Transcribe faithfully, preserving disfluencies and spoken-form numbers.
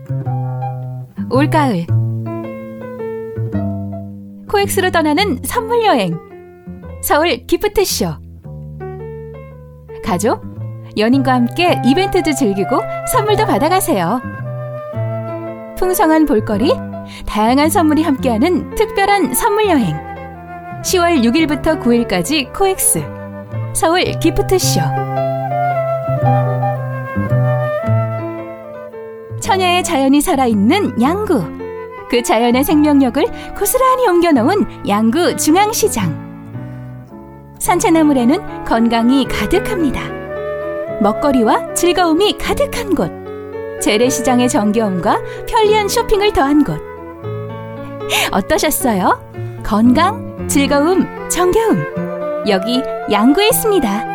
올가을 코엑스로 떠나는 선물 여행 서울 기프트쇼. 가족, 연인과 함께 이벤트도 즐기고 선물도 받아가세요. 풍성한 볼거리, 다양한 선물이 함께하는 특별한 선물 여행. 시월 육일부터 구일까지 코엑스 서울 기프트쇼. 천혜의 자연이 살아있는 양구. 그 자연의 생명력을 고스란히 옮겨놓은 양구 중앙시장. 산채나물에는 건강이 가득합니다. 먹거리와 즐거움이 가득한 곳. 재래시장의 정겨움과 편리한 쇼핑을 더한 곳. 어떠셨어요? 건강, 즐거움, 정겨움. 여기 양구에 있습니다.